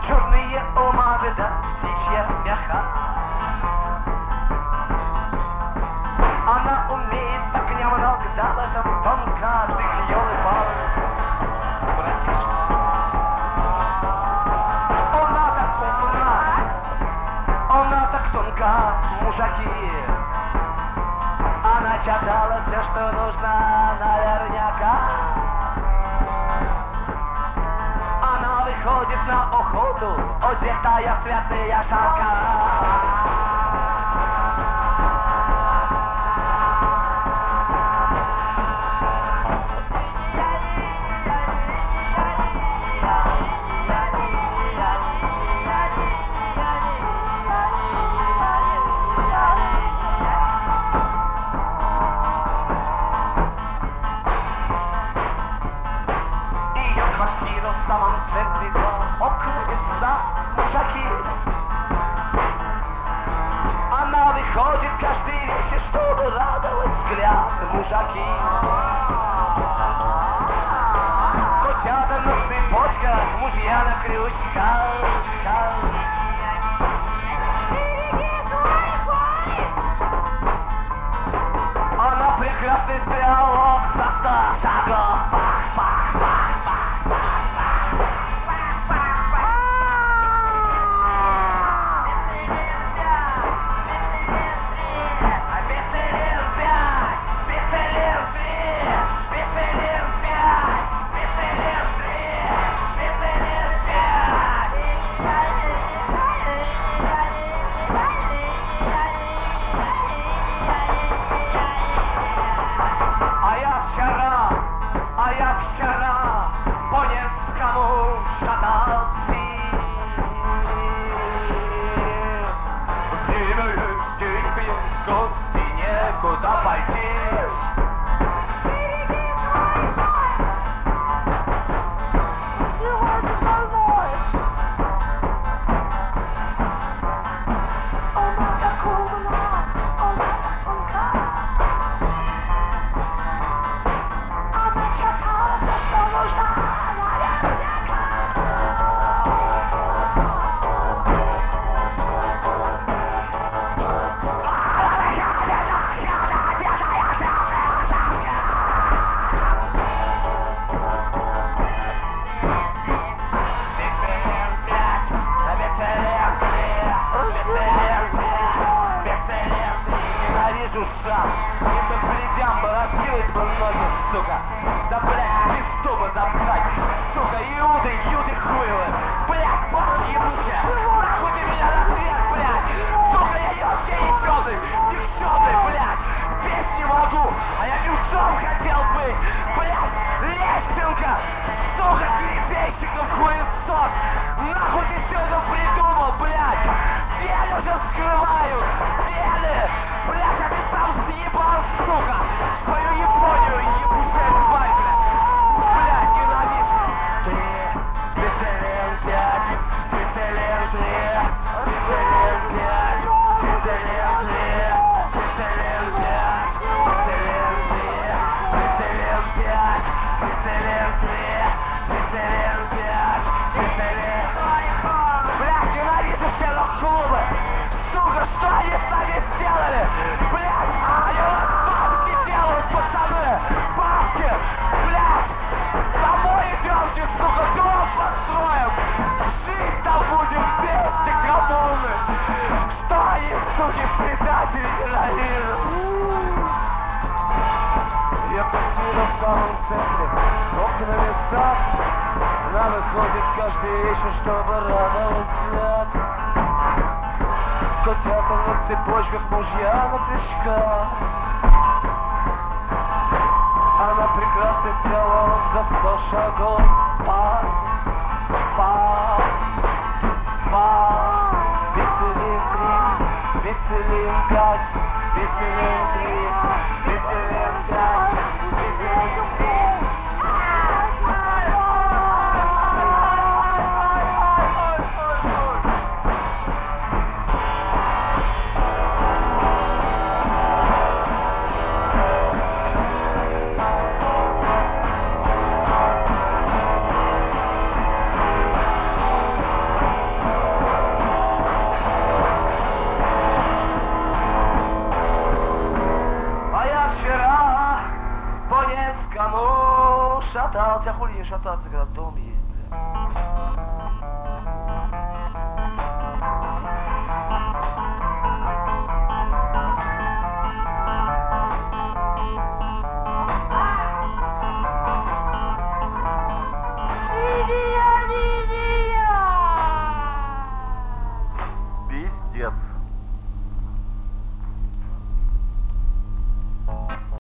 черные умазы да птичья меха. Она умеет так немного, да в этом тонка, ты елы-палы, братишка. Она так тонка, мужики. Она читала все, что нужно наверняка. Она выходит на охоту, одетая в цветные шелка. В самом центре дома, окна и сад, мужики. Она выходит каждый вечер, чтобы радовать взгляд, мужики. Котята на цепочках, мужья на крючках. Она прекрасный стрелок за 100 шагов. Вчера по Невскому шатался. Время деньги, гости, некуда пойти. Этим плетям бы разбилась бы ноги, сука. Да, блядь, пизду бы запхать, сука, Иуды хуевы. Блядь, бабки ебучая, нахуй ты меня на свет, блядь. Сука, я ёбки девчонки, блядь. Петь не могу, а я певцом хотел быть. Блядь, лесенка, сука, клепейщиком хуесос. Нахуй ты все это придумал, блядь. Вены уже вскрываю, вены. Блядь, а ты сам съебал, сука! Свою Японию, ебучая тварь, блядь! Блядь, ненавижу! 3, Бицелен 5, Бицелен 3, Бицелен 5, Бицелен 3, Бицелен 5, Бицелен 3, Бицелен 5, Бицелен 3, Бицелен 5, Бицелен... Блядь, ненавижу все рок-клубы! Сука, что они с нами сделали? Блядь, они у нас бабки делают, пацаны! Бабки! Блядь! Домой идемте, сука, дом построим! Жить там будем вместе, коммуны! Что они, суки, предатели, ненавижу? Я квартира в самом центре, окна сад. Она выходит каждый вечер, чтобы радовать взгляд. Котята на цепочках, мужья на крючках. Она прекрасный стрелок за 100 шагов. Бицелин 3, Бицелин 5, Бицелин 3, Бицелин 5, Бицелин 3. молодец.